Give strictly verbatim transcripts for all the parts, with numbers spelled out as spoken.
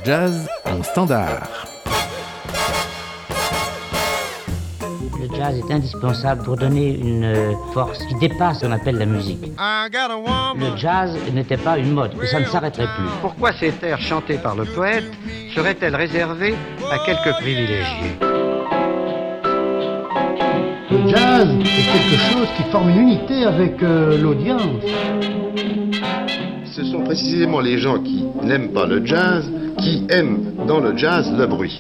jazz en standard. Le jazz est indispensable pour donner une force qui dépasse ce qu'on appelle la musique. Le jazz n'était pas une mode, et ça ne s'arrêterait plus. Pourquoi ces airs chantés par le poète seraient-elles réservées à quelques privilégiés ? Le jazz est quelque chose qui forme une unité avec euh, l'audience. Ce sont précisément les gens qui n'aiment pas le jazz qui aiment dans le jazz le bruit.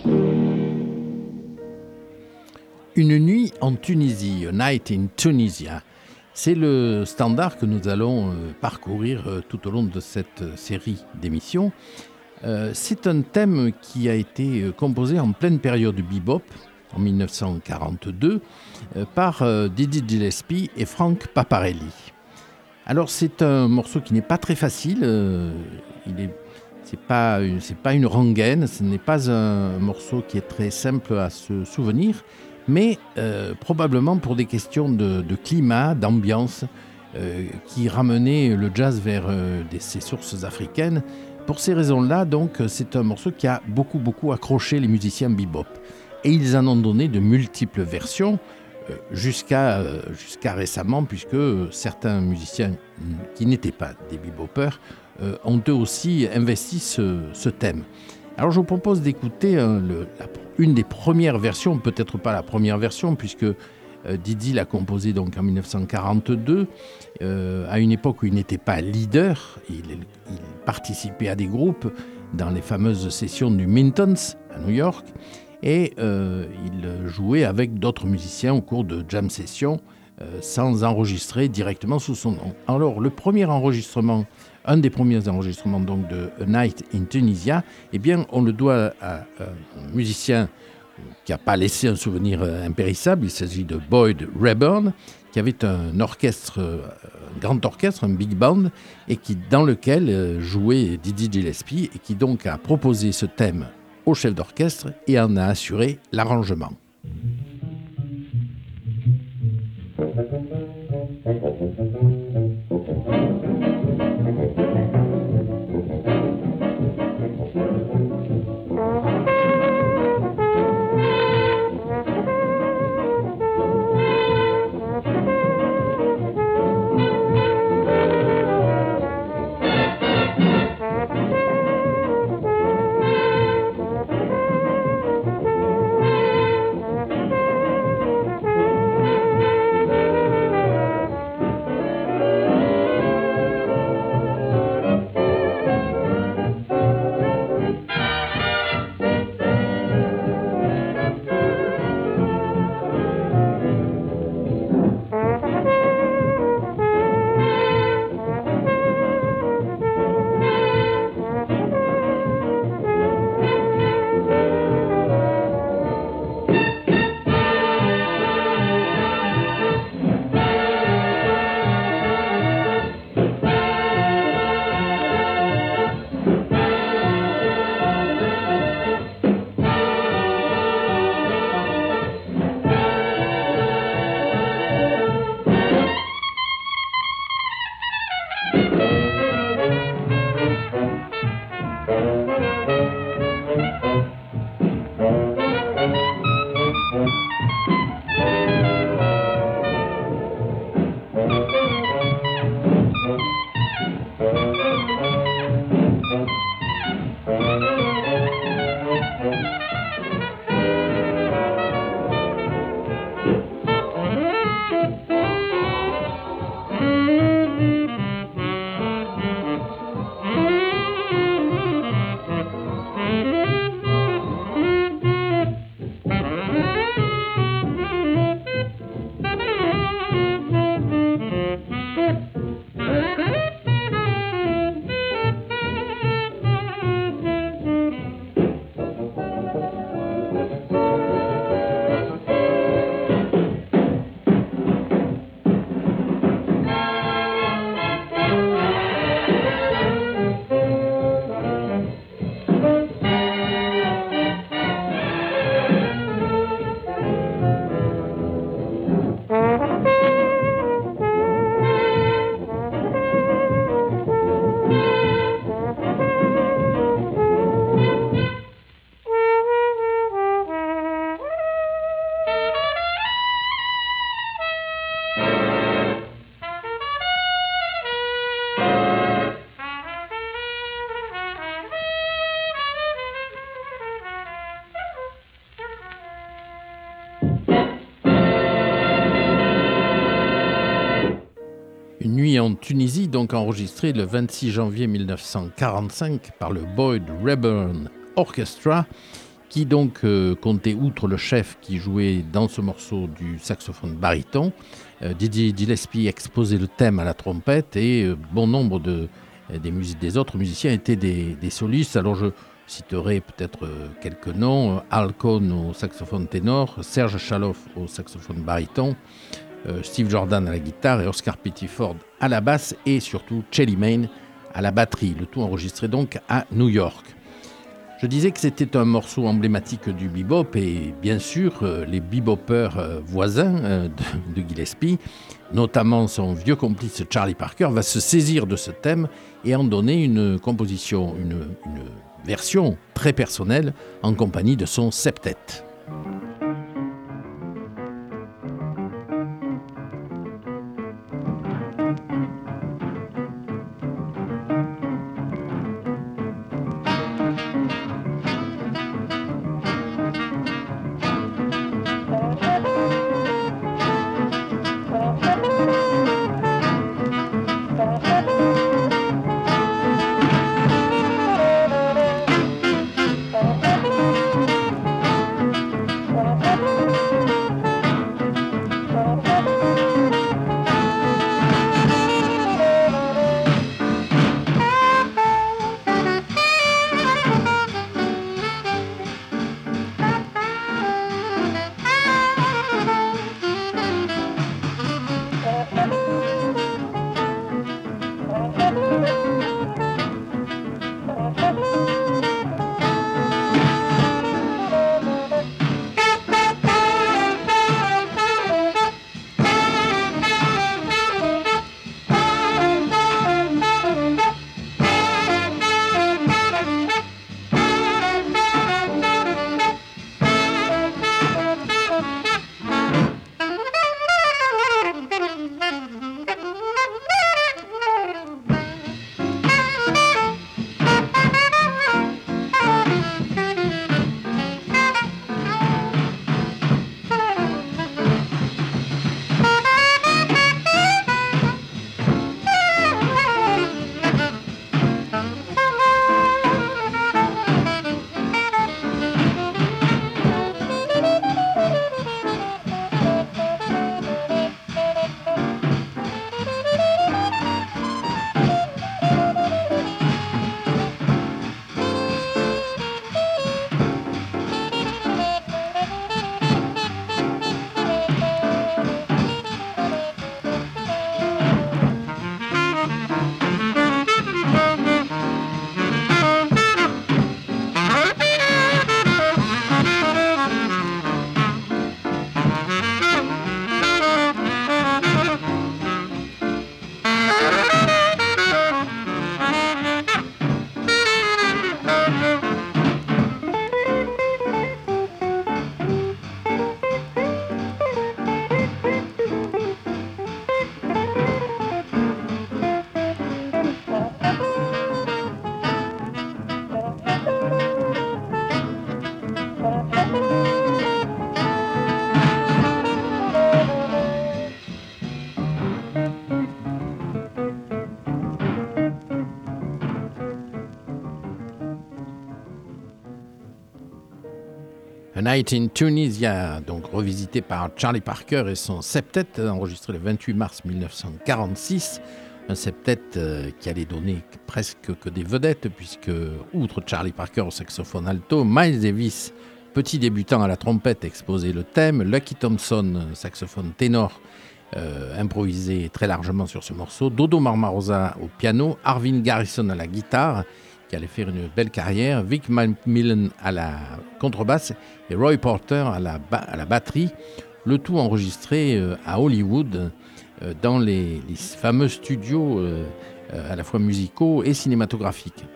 Une nuit en Tunisie, A Night in Tunisia. C'est le standard que nous allons euh, parcourir euh, tout au long de cette euh, série d'émissions. Euh, c'est un thème qui a été euh, composé en pleine période bebop, en dix-neuf cent quarante-deux, euh, par euh, Dizzy Gillespie et Frank Paparelli. Alors c'est un morceau qui n'est pas très facile, euh, il est, c'est pas une, c'est pas une rengaine, ce n'est pas un morceau qui est très simple à se souvenir, mais euh, probablement pour des questions de, de climat, d'ambiance, euh, qui ramenaient le jazz vers euh, des, ses sources africaines. Pour ces raisons-là, donc, c'est un morceau qui a beaucoup, beaucoup accroché les musiciens bebop. Et ils en ont donné de multiples versions, euh, jusqu'à, euh, jusqu'à récemment, puisque certains musiciens qui n'étaient pas des bebopers euh, ont eux aussi investi ce, ce thème. Alors je vous propose d'écouter euh, le, la, une des premières versions, peut-être pas la première version, puisque euh, Dizzy l'a composé donc en dix-neuf cent quarante-deux, euh, à une époque où il n'était pas leader, il, il participait à des groupes dans les fameuses sessions du Mintons à New York, et euh, il jouait avec d'autres musiciens au cours de jam sessions, euh, sans enregistrer directement sous son nom. Alors le premier enregistrement, un des premiers enregistrements donc de A Night in Tunisia, eh bien, on le doit à un musicien qui n'a pas laissé un souvenir impérissable. Il s'agit de Boyd Rayburn, qui avait un orchestre, un grand orchestre, un big band, et qui, dans lequel jouait Dizzy Gillespie, et qui donc a proposé ce thème au chef d'orchestre et en a assuré l'arrangement. en Tunisie, donc enregistré le vingt-six janvier mille neuf cent quarante-cinq par le Boyd Rayburn Orchestra, qui donc euh, comptait, outre le chef qui jouait dans ce morceau du saxophone baryton, euh, Dizzy Gillespie exposait le thème à la trompette et euh, bon nombre de, des, mus- des autres musiciens étaient des, des solistes. Alors je citerai peut-être euh, quelques noms: Al Cohn au saxophone ténor, Serge Chaloff au saxophone baryton, euh, Steve Jordan à la guitare et Oscar Pettiford à la basse et surtout Chelly Main à la batterie. Le tout enregistré donc à New York. Je disais que c'était un morceau emblématique du bebop et bien sûr euh, les bebopers euh, voisins euh, de, de Gillespie, notamment son vieux complice Charlie Parker, va se saisir de ce thème et en donner une composition, une, une version très personnelle en compagnie de son septet. A Night in Tunisia, donc revisité par Charlie Parker et son septet, enregistré le vingt-huit mars mille neuf cent quarante-six. Un septet euh, qui allait donner presque que des vedettes, puisque, outre Charlie Parker au saxophone alto, Miles Davis, petit débutant à la trompette, exposait le thème, Lucky Thompson, saxophone ténor, euh, improvisé très largement sur ce morceau, Dodo Marmarosa au piano, Arvin Garrison à la guitare, qui allait faire une belle carrière, Vic Macmillan à la contrebasse et Roy Porter à la, ba- à la batterie, le tout enregistré euh, à Hollywood, euh, dans les, les fameux studios euh, euh, à la fois musicaux et cinématographiques.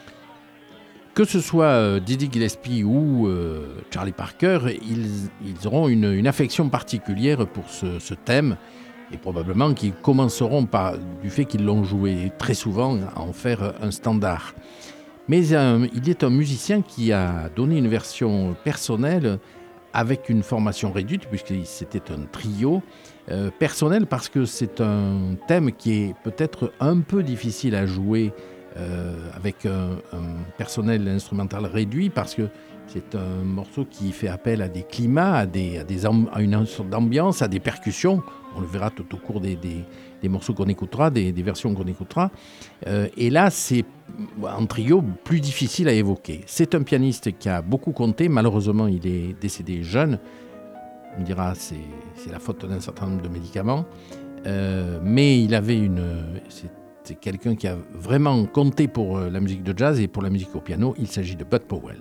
Que ce soit euh, Dizzy Gillespie ou euh, Charlie Parker, ils, ils auront une, une affection particulière pour ce, ce thème, et probablement qu'ils commenceront par, du fait qu'ils l'ont joué très souvent, à en faire un standard. Mais euh, il est un musicien qui a donné une version personnelle avec une formation réduite, puisque c'était un trio, euh, personnel, parce que c'est un thème qui est peut-être un peu difficile à jouer euh, avec un, un personnel instrumental réduit, parce que c'est un morceau qui fait appel à des climats, à, des, à, des, à une sorte d'ambiance, à des percussions. On le verra tout au cours des, des, des morceaux qu'on écoutera, des, des versions qu'on écoutera. Euh, et là, c'est un trio plus difficile à évoquer. C'est un pianiste qui a beaucoup compté. Malheureusement, il est décédé jeune. On dira que c'est, c'est la faute d'un certain nombre de médicaments. Euh, mais il avait une... C'est, c'est quelqu'un qui a vraiment compté pour la musique de jazz et pour la musique au piano. Il s'agit de Bud Powell.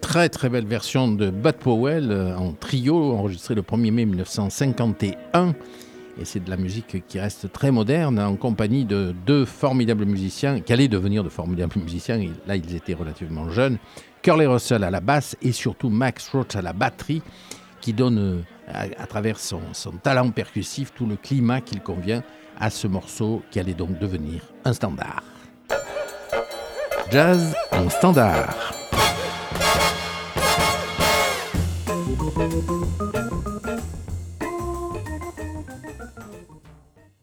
très très belle version de Bud Powell en trio, enregistrée le premier mai mille neuf cent cinquante et un. Et c'est de la musique qui reste très moderne, en compagnie de deux formidables musiciens, qui allaient devenir de formidables musiciens, et là ils étaient relativement jeunes, Curly Russell à la basse et surtout Max Roach à la batterie, qui donne à, à travers son, son talent percussif tout le climat qu'il convient à ce morceau qui allait donc devenir un standard. Jazz en standard.